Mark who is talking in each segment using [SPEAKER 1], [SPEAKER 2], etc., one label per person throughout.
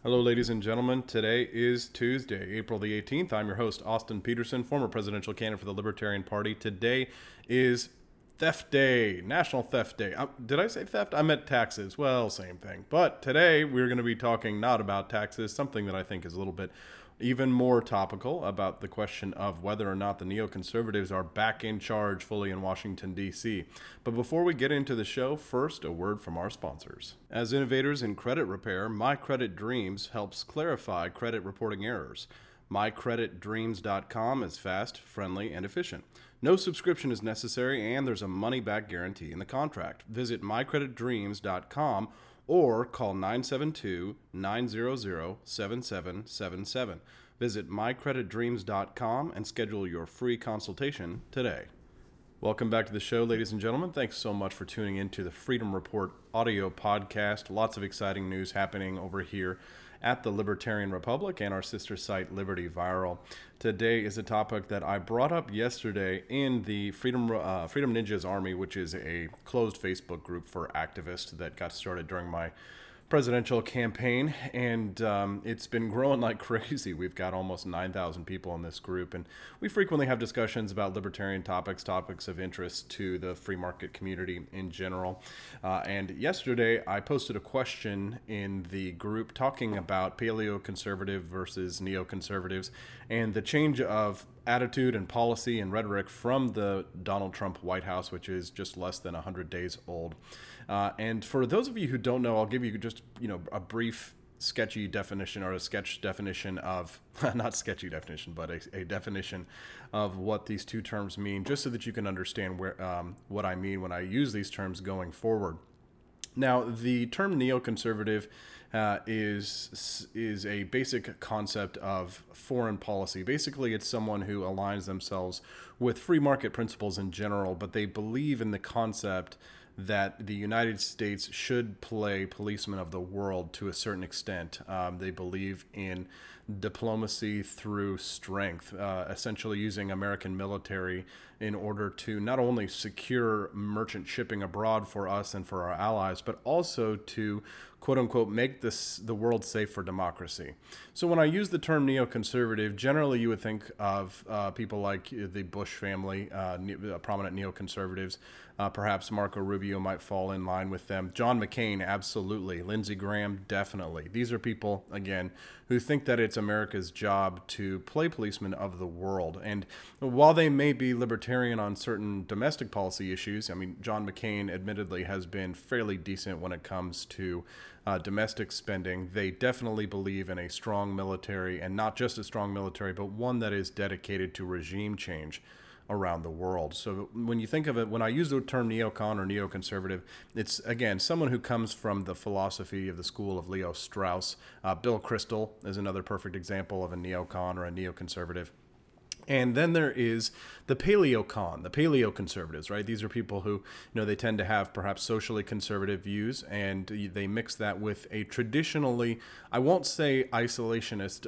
[SPEAKER 1] Hello, ladies and gentlemen. Today is Tuesday, April the 18th. I'm your host, Austin Peterson, former presidential candidate for the Libertarian Party. Today is Theft Day, National Theft Day. Did I say theft? I meant taxes. Well, same thing. But today we're going to be talking not about taxes, something that I think is a little bit even more topical, about the question of whether or not the neoconservatives are back in charge fully in Washington, D.C. But before we get into the show, first, a word from our sponsors. As innovators in credit repair, My Credit Dreams helps clarify credit reporting errors. MyCreditDreams.com is fast, friendly, and efficient. No subscription is necessary, and there's a money-back guarantee in the contract. Visit MyCreditDreams.com or call 972-900-7777. Visit MyCreditDreams.com and schedule your free consultation today. Welcome back to the show, ladies and gentlemen. Thanks so much for tuning in to the Freedom Report audio podcast. Lots of exciting news happening over here at the Libertarian Republic and our sister site, Liberty Viral. Today is a topic that I brought up yesterday in the Freedom Ninjas Army, which is a closed Facebook group for activists that got started during my presidential campaign, and it's been growing like crazy. We've got almost 9,000 people in this group, and we frequently have discussions about libertarian topics of interest to the free market community in general. And yesterday I posted a question in the group talking about paleoconservative versus neoconservatives and the change of attitude and policy and rhetoric from the Donald Trump White House, which is just less than 100 days old. And for those of you who don't know, I'll give you just, a brief sketchy definition, or a sketch definition of, not sketchy definition, but a definition of what these two terms mean, just so that you can understand what I mean when I use these terms going forward. Now, the term neoconservative is a basic concept of foreign policy. Basically, it's someone who aligns themselves with free market principles in general, but they believe in the concept that the United States should play policeman of the world to a certain extent. They believe in diplomacy through strength, essentially using American military in order to not only secure merchant shipping abroad for us and for our allies, but also to, quote unquote, make the world safe for democracy. So when I use the term neoconservative, generally you would think of people like the Bush family, prominent neoconservatives. Perhaps Marco Rubio might fall in line with them. John McCain, absolutely. Lindsey Graham, definitely. These are people, again, who think that it's America's job to play policeman of the world. And while they may be libertarian on certain domestic policy issues, I mean, John McCain admittedly has been fairly decent when it comes to domestic spending. They definitely believe in a strong military, and not just a strong military, but one that is dedicated to regime change around the world. So when you think of it, when I use the term neocon or neoconservative, it's, again, someone who comes from the philosophy of the school of Leo Strauss. Bill Kristol is another perfect example of a neocon or a neoconservative. And then there is the paleocon, the paleoconservatives, right? These are people who, they tend to have perhaps socially conservative views, and they mix that with a traditionally, I won't say isolationist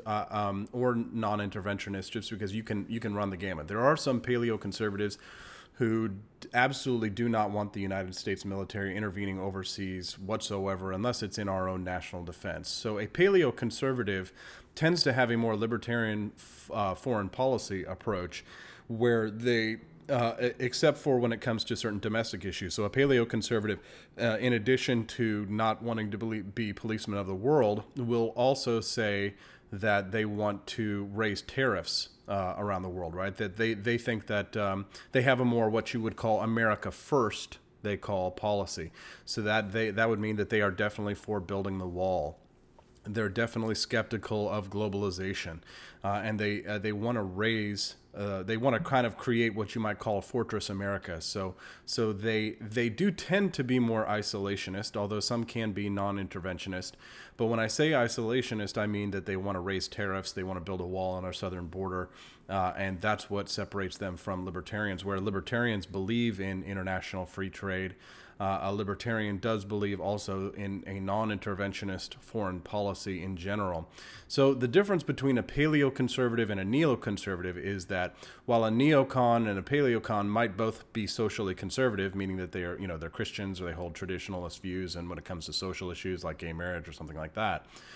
[SPEAKER 1] or non-interventionist, just because you can run the gamut. There are some paleoconservatives who absolutely do not want the United States military intervening overseas whatsoever, unless it's in our own national defense. So a paleoconservative tends to have a more libertarian foreign policy approach, where they, except for when it comes to certain domestic issues. So a paleoconservative, in addition to not wanting to be policemen of the world, will also say that they want to raise tariffs around the world, right? That they think that they have a more what you would call America first, they call policy. So that would mean that they are definitely for building the wall. They're definitely skeptical of globalization, and they want to raise. They want to kind of create what you might call Fortress America. So they do tend to be more isolationist, although some can be non-interventionist. But when I say isolationist, I mean that they want to raise tariffs. They want to build a wall on our southern border, and that's what separates them from libertarians, where libertarians believe in international free trade. A libertarian does believe also in a non-interventionist foreign policy in general. So the difference between a paleoconservative and a neoconservative is that while a neocon and a paleocon might both be socially conservative, meaning that they are, they're Christians or they hold traditionalist views, and when it comes to social issues like gay marriage or something like that,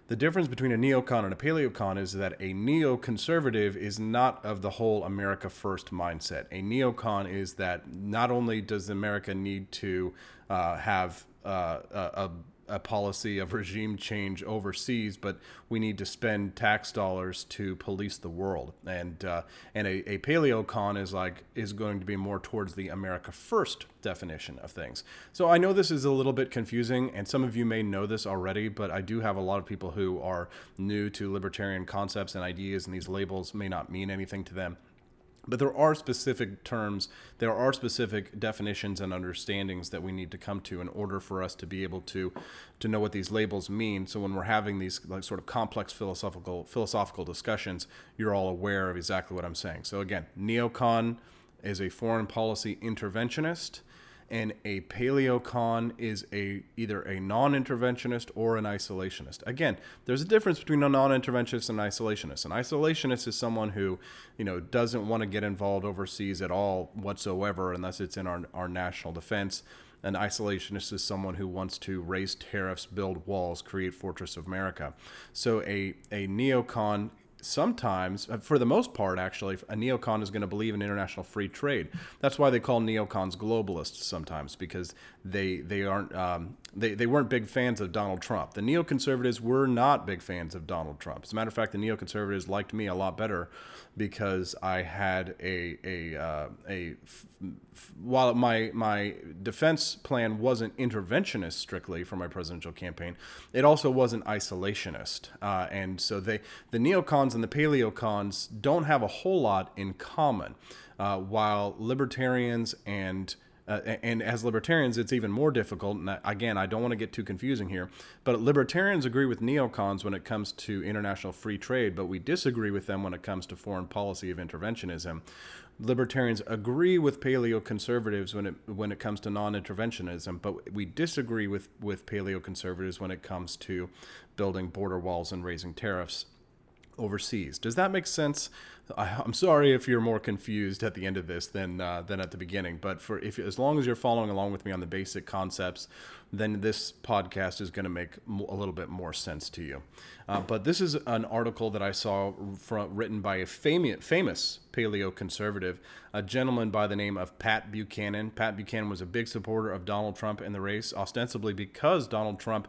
[SPEAKER 1] The difference between a neocon and a paleocon is that a neoconservative is not of the whole America first mindset. A neocon is that not only does America need to have a policy of regime change overseas, but we need to spend tax dollars to police the world. And a paleocon is going to be more towards the America first definition of things. So I know this is a little bit confusing, and some of you may know this already, but I do have a lot of people who are new to libertarian concepts and ideas, and these labels may not mean anything to them. But there are specific terms, there are specific definitions and understandings that we need to come to in order for us to be able to know what these labels mean. So when we're having these sort of complex philosophical discussions, you're all aware of exactly what I'm saying. So again, neocon is a foreign policy interventionist, and a paleocon is either a non-interventionist or an isolationist. Again, there's a difference between a non-interventionist and an isolationist. An isolationist is someone who, doesn't want to get involved overseas at all whatsoever unless it's in our national defense. An isolationist is someone who wants to raise tariffs, build walls, create Fortress of America. So a neocon, sometimes, for the most part, actually, a neocon is going to believe in international free trade. That's why they call neocons globalists sometimes, because they weren't big fans of Donald Trump. The neoconservatives were not big fans of Donald Trump. As a matter of fact, the neoconservatives liked me a lot better because I had while my defense plan wasn't interventionist strictly for my presidential campaign, it also wasn't isolationist. And so the neocons and the paleocons don't have a whole lot in common, while libertarians and as libertarians, it's even more difficult. And again, I don't want to get too confusing here, but libertarians agree with neocons when it comes to international free trade, but we disagree with them when it comes to foreign policy of interventionism. Libertarians agree with paleoconservatives when it comes to non-interventionism, but we disagree with paleoconservatives when it comes to building border walls and raising tariffs overseas. Does that make sense? I'm sorry if you're more confused at the end of this than at the beginning, but as long as you're following along with me on the basic concepts, then this podcast is going to make a little bit more sense to you. But this is an article that I saw written by a famous paleoconservative, a gentleman by the name of Pat Buchanan. Pat Buchanan was a big supporter of Donald Trump in the race, ostensibly because Donald Trump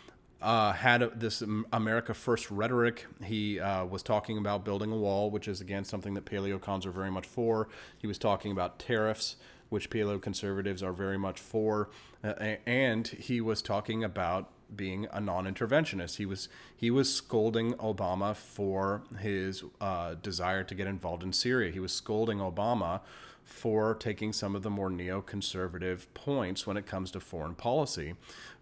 [SPEAKER 1] had this America First rhetoric. He was talking about building a wall, which is, again, something that paleocons are very much for. He was talking about tariffs, which paleoconservatives are very much for. And he was talking about being a non-interventionist. He was scolding Obama for his desire to get involved in Syria. He was scolding Obama for taking some of the more neoconservative points when it comes to foreign policy.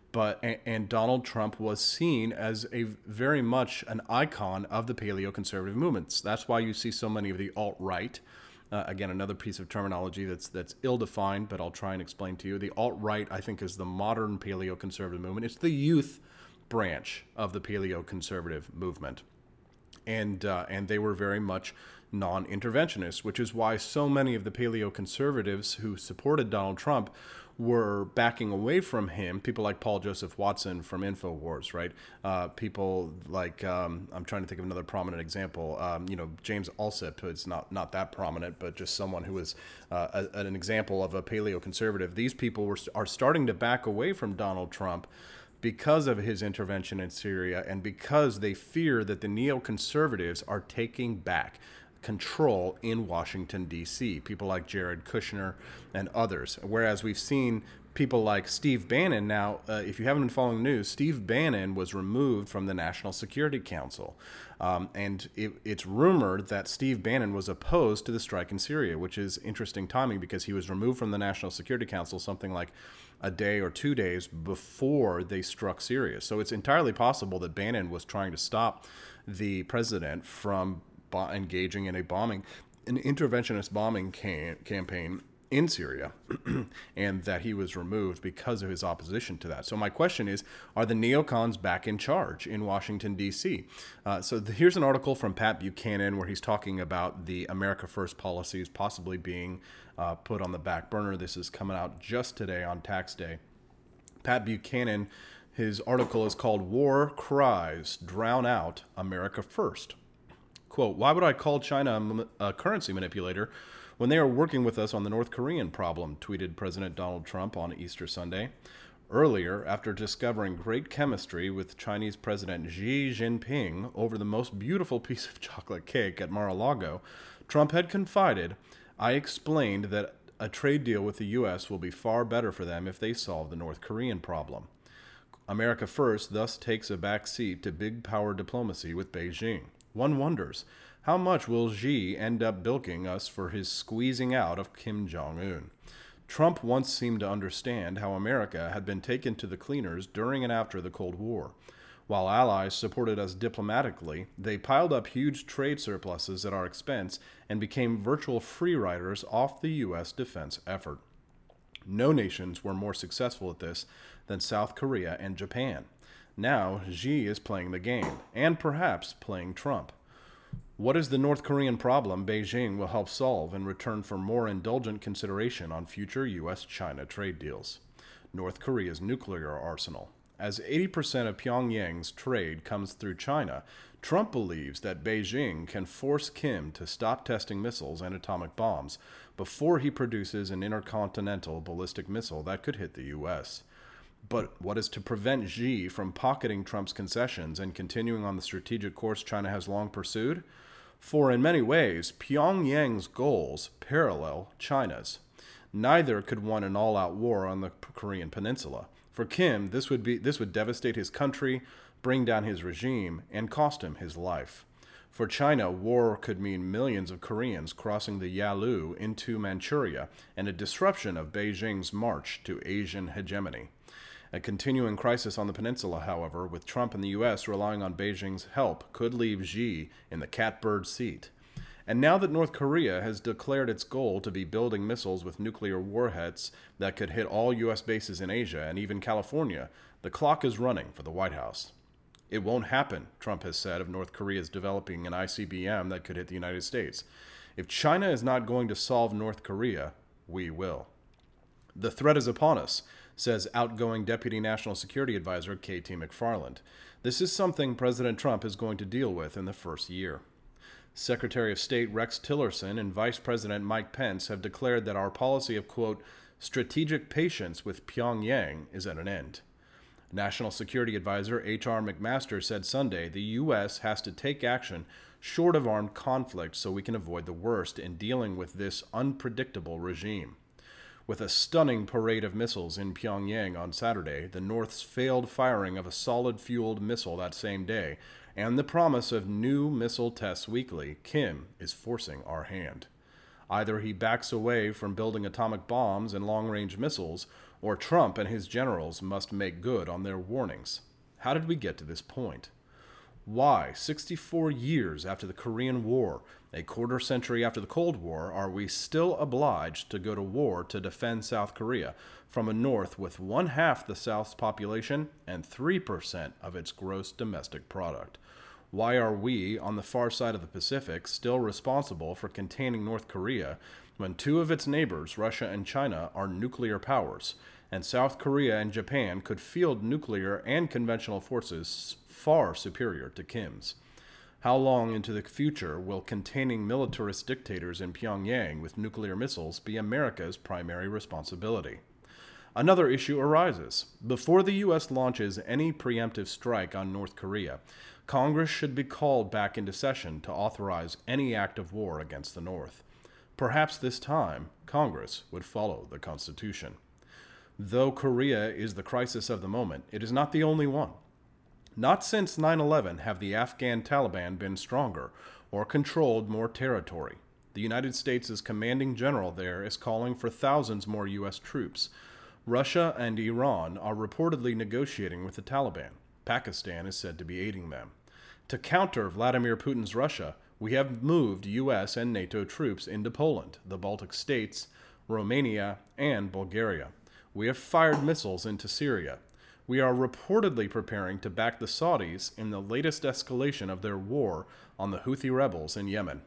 [SPEAKER 1] And Donald Trump was seen as a very much an icon of the paleoconservative movements. That's why you see so many of the alt-right. Again, another piece of terminology that's ill-defined, but I'll try and explain to you. The alt-right, I think, is the modern paleoconservative movement. It's the youth branch of the paleoconservative movement. And they were very much non-interventionists, which is why so many of the paleoconservatives who supported Donald Trump were backing away from him. People like Paul Joseph Watson from InfoWars, right? People like, I'm trying to think of another prominent example. James Alsop, who's not that prominent, but just someone who was an example of a paleoconservative. These people are starting to back away from Donald Trump because of his intervention in Syria and because they fear that the neoconservatives are taking back control in Washington, D.C., people like Jared Kushner and others. Whereas we've seen people like Steve Bannon. Now, if you haven't been following the news, Steve Bannon was removed from the National Security Council. And it's rumored that Steve Bannon was opposed to the strike in Syria, which is interesting timing because he was removed from the National Security Council something like a day or 2 days before they struck Syria. So it's entirely possible that Bannon was trying to stop the president from engaging in an interventionist bombing campaign in Syria, and that he was removed because of his opposition to that. So my question is, are the neocons back in charge in Washington, D.C.? Here's an article from Pat Buchanan where he's talking about the America First policies possibly being put on the back burner. This is coming out just today on tax day. Pat Buchanan His article is called War Cries Drown Out America First. Quote, why would I call China a currency manipulator when they are working with us on the North Korean problem, tweeted President Donald Trump on Easter Sunday. Earlier, after discovering great chemistry with Chinese President Xi Jinping over the most beautiful piece of chocolate cake at Mar-a-Lago, Trump had confided, I explained that a trade deal with the U.S. will be far better for them if they solve the North Korean problem. America First thus takes a back seat to big power diplomacy with Beijing. One wonders, how much will Xi end up bilking us for his squeezing out of Kim Jong-un? Trump once seemed to understand how America had been taken to the cleaners during and after the Cold War. While allies supported us diplomatically, they piled up huge trade surpluses at our expense and became virtual free riders off the U.S. defense effort. No nations were more successful at this than South Korea and Japan. Now, Xi is playing the game, and perhaps playing Trump. What is the North Korean problem Beijing will help solve in return for more indulgent consideration on future U.S.-China trade deals? North Korea's nuclear arsenal. As 80% of Pyongyang's trade comes through China, Trump believes that Beijing can force Kim to stop testing missiles and atomic bombs before he produces an intercontinental ballistic missile that could hit the U.S. But what is to prevent Xi from pocketing Trump's concessions and continuing on the strategic course China has long pursued? For in many ways, Pyongyang's goals parallel China's. Neither could win an all-out war on the Korean peninsula. For Kim, this would devastate his country, bring down his regime, and cost him his life. For China, war could mean millions of Koreans crossing the Yalu into Manchuria and a disruption of Beijing's march to Asian hegemony. A continuing crisis on the peninsula, however, with Trump and the U.S. relying on Beijing's help, could leave Xi in the catbird seat. And now that North Korea has declared its goal to be building missiles with nuclear warheads that could hit all U.S. bases in Asia and even California, the clock is running for the White House. It won't happen, Trump has said of North Korea's developing an ICBM that could hit the United States. If China is not going to solve North Korea, we will. The threat is upon us, says outgoing Deputy National Security Advisor K.T. McFarland. This is something President Trump is going to deal with in the first year. Secretary of State Rex Tillerson and Vice President Mike Pence have declared that our policy of, quote, strategic patience with Pyongyang is at an end. National Security Advisor H.R. McMaster said Sunday the U.S. has to take action short of armed conflict so we can avoid the worst in dealing with this unpredictable regime. With a stunning parade of missiles in Pyongyang on Saturday, the North's failed firing of a solid-fueled missile that same day, and the promise of new missile tests weekly, Kim is forcing our hand. Either he backs away from building atomic bombs and long-range missiles, or Trump and his generals must make good on their warnings. How did we get to this point? Why, 64 years after the Korean War, a quarter century after the Cold War, are we still obliged to go to war to defend South Korea from a North with one-half the South's population and 3% of its gross domestic product? Why are we, on the far side of the Pacific, still responsible for containing North Korea when two of its neighbors, Russia and China, are nuclear powers, and South Korea and Japan could field nuclear and conventional forces far superior to Kim's? How long into the future will containing militarist dictators in Pyongyang with nuclear missiles be America's primary responsibility? Another issue arises. Before the U.S. launches any preemptive strike on North Korea, Congress should be called back into session to authorize any act of war against the North. Perhaps this time, Congress would follow the Constitution. Though Korea is the crisis of the moment, it is not the only one. Not since 9/11 have the Afghan Taliban been stronger or controlled more territory. The United States' commanding general there is calling for thousands more U.S. troops. Russia and Iran are reportedly negotiating with the Taliban. Pakistan is said to be aiding them. To counter Vladimir Putin's Russia, we have moved U.S. and NATO troops into Poland, the Baltic states, Romania, and Bulgaria. We have fired missiles into Syria. We are reportedly preparing to back the Saudis in the latest escalation of their war on the Houthi rebels in Yemen.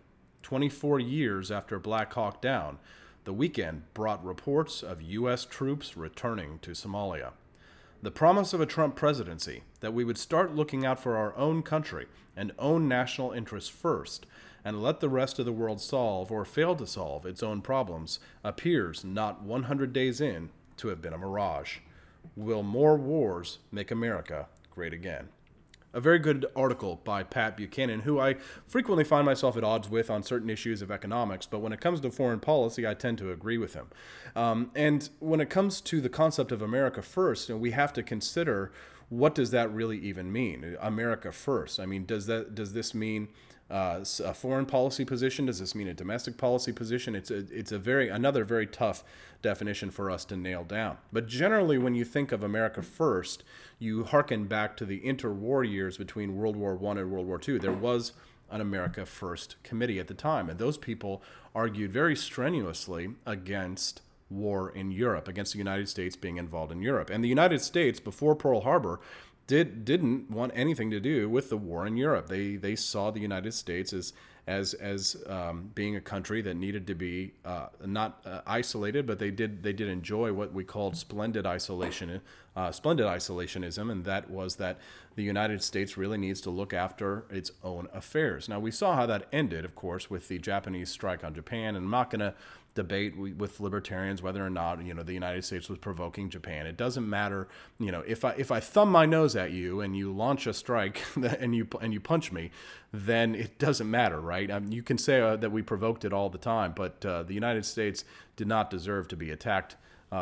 [SPEAKER 1] 24 years after Black Hawk Down, the weekend brought reports of U.S. troops returning to Somalia. The promise of a Trump presidency that we would start looking out for our own country and own national interests first, and let the rest of the world solve or fail to solve its own problems, appears not 100 days in to have been a mirage. Will more wars make America great again? A very good article by Pat Buchanan, who I frequently find myself at odds with on certain issues of economics, but when it comes to foreign policy, I tend to agree with him. And when it comes to the concept of America first, we have to consider, what does that really even mean? America first. I mean, does this mean a foreign policy position? Does this mean a domestic policy position? It's another very tough definition for us to nail down. But generally, when you think of America first, you hearken back to the interwar years between World War I and World War II. There was an America First committee at the time, and those people argued very strenuously against war in Europe, against the United States being involved in Europe. And the United States, before Pearl Harbor, didn't want anything to do with the war in Europe. They saw the United States as being a country that needed to be not isolated, but they did enjoy what we called splendid isolationism, and that was that the United States really needs to look after its own affairs. Now, we saw how that ended, of course, with the Japanese strike on Japan, and I'm not going to debate with libertarians whether or not the United States was provoking Japan. It doesn't matter. If I thumb my nose at you and you launch a strike and you punch me, then it doesn't matter, right? You can say that we provoked it all the time, but the United States did not deserve to be attacked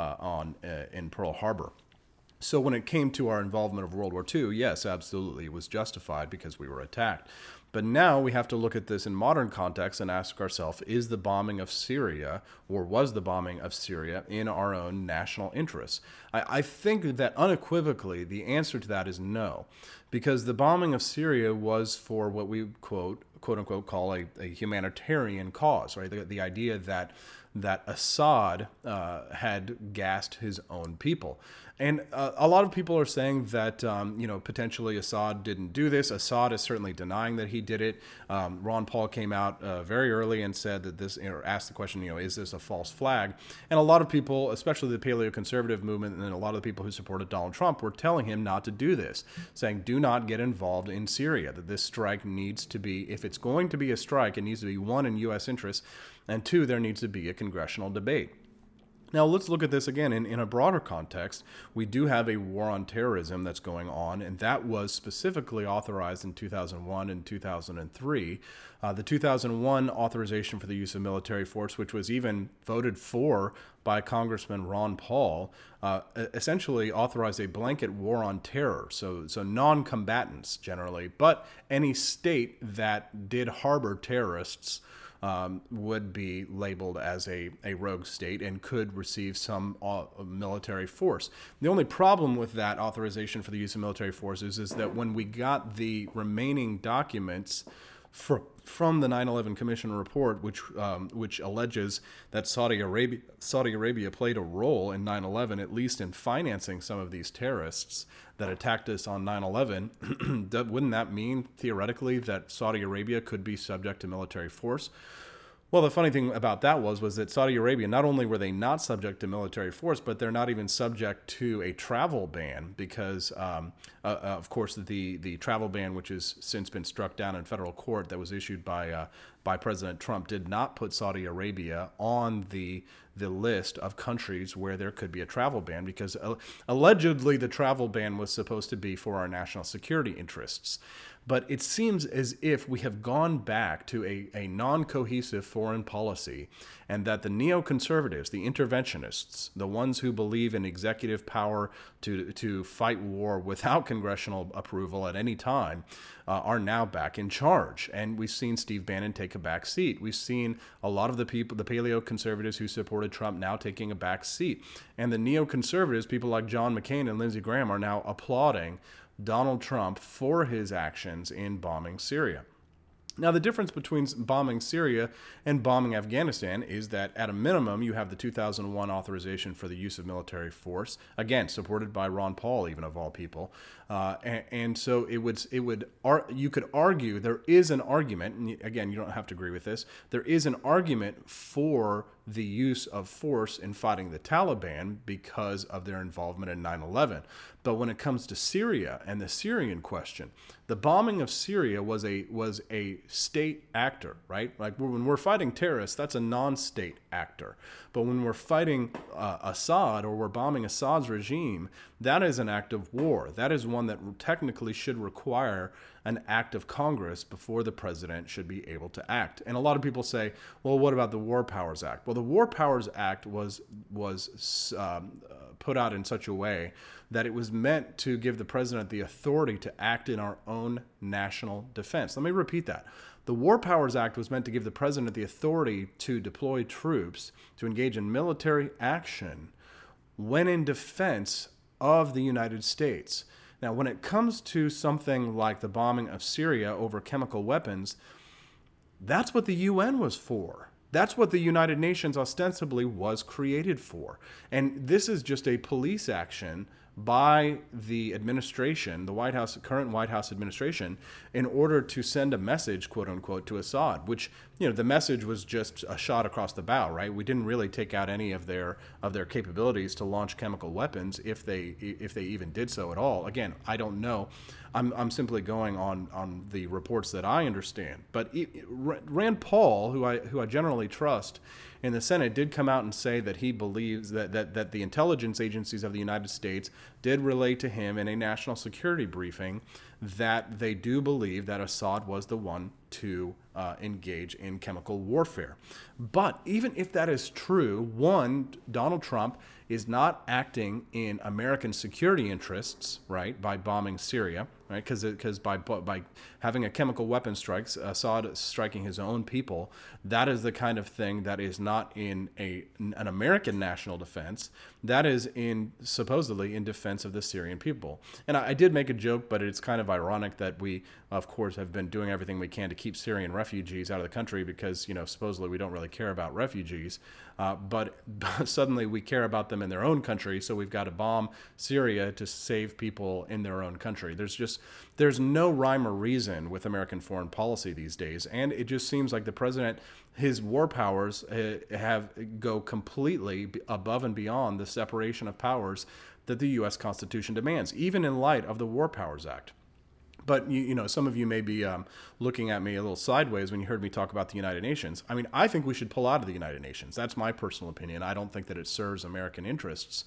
[SPEAKER 1] in Pearl Harbor. So when it came to our involvement of World War II, yes, absolutely, it was justified because we were attacked. But now we have to look at this in modern context and ask ourselves, is the bombing of Syria, or was the bombing of Syria, in our own national interests? I think that unequivocally the answer to that is no, because the bombing of Syria was for what we quote unquote call a humanitarian cause, right? The idea that Assad had gassed his own people. And a lot of people are saying that, potentially Assad didn't do this. Assad is certainly denying that he did it. Ron Paul came out very early and said that this, asked the question, is this a false flag? And a lot of people, especially the paleoconservative movement and a lot of the people who supported Donald Trump, were telling him not to do this, saying, do not get involved in Syria, that this strike needs to be, if it's going to be a strike, it needs to be, one, in U.S. interests, and two, there needs to be a congressional debate. Now, let's look at this again in a broader context. We do have a war on terrorism that's going on, and that was specifically authorized in 2001 and 2003. The 2001 authorization for the use of military force, which was even voted for by Congressman Ron Paul, essentially authorized a blanket war on terror. So non-combatants generally, but any state that did harbor terrorists would be labeled as a rogue state and could receive some military force. The only problem with that authorization for the use of military forces is that when we got the remaining documents from the 9/11 Commission report, which alleges that Saudi Arabia played a role in 9/11, at least in financing some of these terrorists that attacked us on 9/11, wouldn't that mean theoretically that Saudi Arabia could be subject to military force? Well, the funny thing about that was that Saudi Arabia, not only were they not subject to military force, but they're not even subject to a travel ban because, of course, the travel ban, which has since been struck down in federal court, that was issued by President Trump, did not put Saudi Arabia on the list of countries where there could be a travel ban because allegedly the travel ban was supposed to be for our national security interests. But it seems as if we have gone back to a non-cohesive foreign policy, and that the neoconservatives, the interventionists, the ones who believe in executive power to fight war without congressional approval at any time, are now back in charge. And we've seen Steve Bannon take a back seat. We've seen a lot of the people, the paleoconservatives who supported Trump, now taking a back seat. And the neoconservatives, people like John McCain and Lindsey Graham, are now applauding Donald Trump for his actions in bombing Syria. Now, the difference between bombing Syria and bombing Afghanistan is that, at a minimum, you have the 2001 authorization for the use of military force, again, supported by Ron Paul, even of all people. And so you could argue, there is an argument, and again, you don't have to agree with this, there is an argument for the use of force in fighting the Taliban because of their involvement in 9/11. But when it comes to Syria and the Syrian question, the bombing of Syria was a state actor, right? Like when we're fighting terrorists, that's a non-state actor. But when we're fighting Assad or we're bombing Assad's regime, that is an act of war. That is one that technically should require an act of Congress before the president should be able to act. And a lot of people say, well, what about the War Powers Act? Well, the War Powers Act was put out in such a way that it was meant to give the president the authority to act in our own national defense. Let me repeat that. The War Powers Act was meant to give the president the authority to deploy troops to engage in military action when in defense of the United States. Now, when it comes to something like the bombing of Syria over chemical weapons, that's what the UN was for. That's what the United Nations ostensibly was created for. And this is just a police action by the administration, the current White House administration, in order to send a message, quote unquote, to Assad, which, the message was just a shot across the bow, right? We didn't really take out any of their capabilities to launch chemical weapons, if they even did so at all. Again, I don't know. I'm simply going on the reports that I understand. But Rand Paul, who I generally trust, in the Senate did come out and say that he believes that the intelligence agencies of the United States did relate to him in a national security briefing that they do believe that Assad was the one to engage in chemical warfare. But even if that is true, one, Donald Trump is not acting in American security interests, right, by bombing Syria, right, because by having a chemical weapon strikes, Assad striking his own people, that is the kind of thing that is not in an American national defense. That is supposedly in defense of the Syrian people. And I did make a joke, but it's kind of ironic that we, of course, have been doing everything we can to keep Syrian refugees out of the country because, supposedly we don't really care about refugees. But suddenly we care about them in their own country, so we've got to bomb Syria to save people in their own country. There's no rhyme or reason with American foreign policy these days, and it just seems like the president, his war powers go completely above and beyond the separation of powers that the U.S. Constitution demands, even in light of the War Powers Act. But, some of you may be looking at me a little sideways when you heard me talk about the United Nations. I mean, I think we should pull out of the United Nations. That's my personal opinion. I don't think that it serves American interests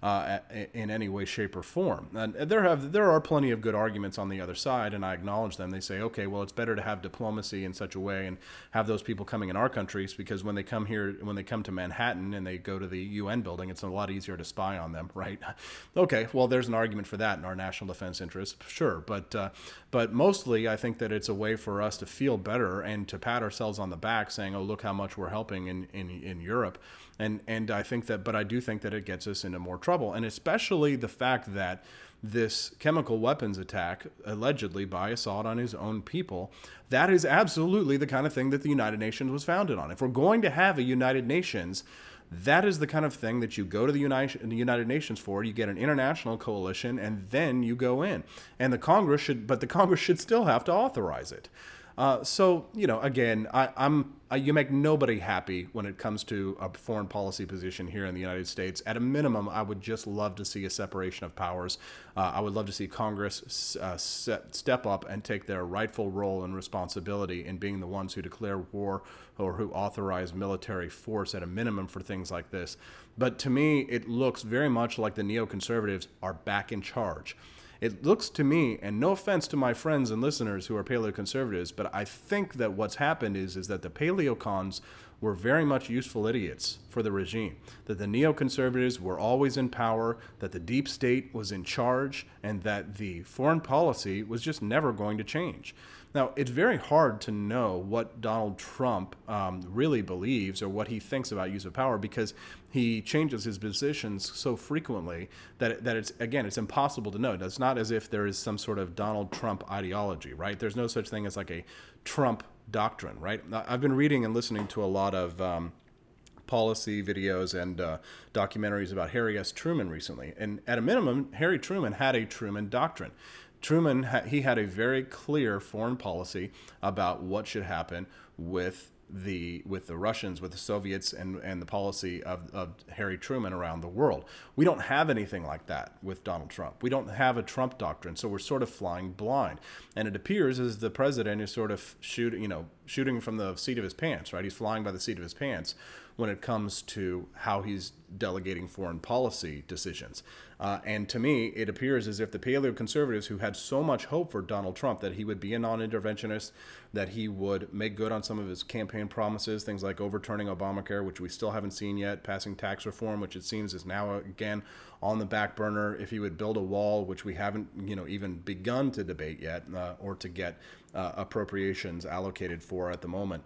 [SPEAKER 1] in any way, shape, or form. And there are plenty of good arguments on the other side, and I acknowledge them. They say, okay, well, it's better to have diplomacy in such a way and have those people coming in our countries because when they come to Manhattan and they go to the UN building, it's a lot easier to spy on them, right? Okay, well, there's an argument for that in our national defense interests, sure. But mostly, I think that it's a way for us to feel better and to pat ourselves on the back saying, oh, look how much we're helping in Europe. And I think that, but I do think that it gets us into more trouble. And especially the fact that this chemical weapons attack, allegedly by Assad on his own people, that is absolutely the kind of thing that the United Nations was founded on. If we're going to have a United Nations, that is the kind of thing that you go to the United Nations for. You get an international coalition, and then you go in. And the Congress should still have to authorize it. So, again, you make nobody happy when it comes to a foreign policy position here in the United States. At a minimum, I would just love to see a separation of powers. I would love to see Congress step up and take their rightful role and responsibility in being the ones who declare war or who authorize military force at a minimum for things like this. But to me, it looks very much like the neoconservatives are back in charge. It looks to me, and no offense to my friends and listeners who are paleoconservatives, but I think that what's happened is that the paleocons were very much useful idiots for the regime, that the neoconservatives were always in power, that the deep state was in charge, and that the foreign policy was just never going to change. Now, it's very hard to know what Donald Trump really believes or what he thinks about use of power because he changes his positions so frequently that it's impossible to know. It's not as if there is some sort of Donald Trump ideology, right? There's no such thing as like a Trump doctrine, right? I've been reading and listening to a lot of policy videos and documentaries about Harry S. Truman recently. And at a minimum, Harry Truman had a Truman doctrine. Truman, he had a very clear foreign policy about what should happen with the Russians, with the Soviets, and the policy of Harry Truman around the world. We don't have anything like that with Donald Trump. We don't have a Trump doctrine, so we're sort of flying blind. And it appears as the president is sort of shooting from the seat of his pants, right? He's flying by the seat of his pants when it comes to how he's delegating foreign policy decisions. And to me, it appears as if the paleoconservatives, who had so much hope for Donald Trump, that he would be a non-interventionist, that he would make good on some of his campaign promises, things like overturning Obamacare, which we still haven't seen yet, passing tax reform, which it seems is now again on the back burner, if he would build a wall, which we haven't even begun to debate yet, or to get appropriations allocated for at the moment.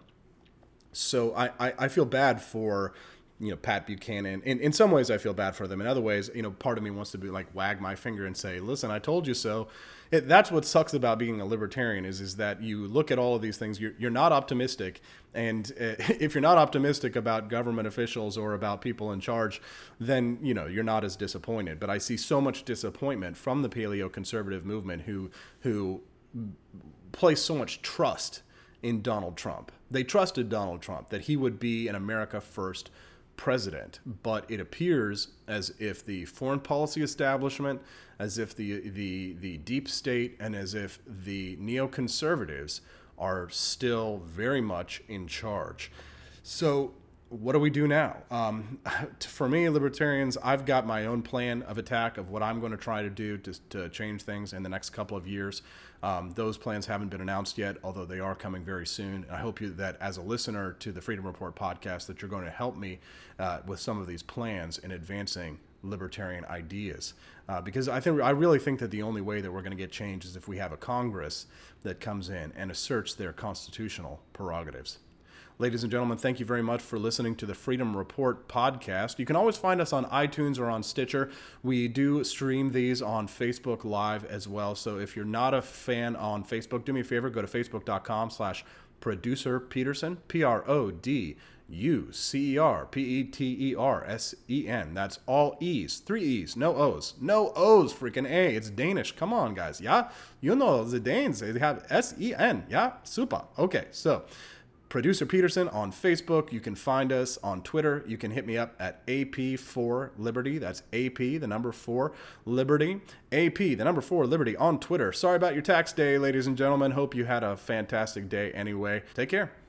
[SPEAKER 1] So I feel bad for Pat Buchanan. In some ways, I feel bad for them. In other ways, part of me wants to be like wag my finger and say, listen, I told you so. That's what sucks about being a libertarian is that you look at all of these things, you're not optimistic. And if you're not optimistic about government officials or about people in charge, then, you're not as disappointed. But I see so much disappointment from the paleoconservative movement who place so much trust in Donald Trump. They trusted Donald Trump, that he would be an America First president. But it appears as if the foreign policy establishment, as if the deep state, and as if the neoconservatives are still very much in charge. So what do we do now? For me, libertarians, I've got my own plan of attack of what I'm going to try to do to change things in the next couple of years. Those plans haven't been announced yet, although they are coming very soon. I hope that as a listener to the Freedom Report podcast, that you're going to help me with some of these plans in advancing libertarian ideas. Because I really think that the only way that we're going to get change is if we have a Congress that comes in and asserts their constitutional prerogatives. Ladies and gentlemen, thank you very much for listening to the Freedom Report podcast. You can always find us on iTunes or on Stitcher. We do stream these on Facebook Live as well. So if you're not a fan on Facebook, do me a favor, go to facebook.com/Producer Peterson, PRODUCERPETERSEN. That's all E's, 3 E's, no O's. No O's, freaking A. It's Danish. Come on, guys. Yeah? The Danes, they have SEN. Yeah? Super. Okay, so Producer Peterson on Facebook. You can find us on Twitter. You can hit me up at AP4Liberty. That's AP, the number 4, Liberty. AP, the number 4, Liberty on Twitter. Sorry about your tax day, ladies and gentlemen. Hope you had a fantastic day anyway. Take care.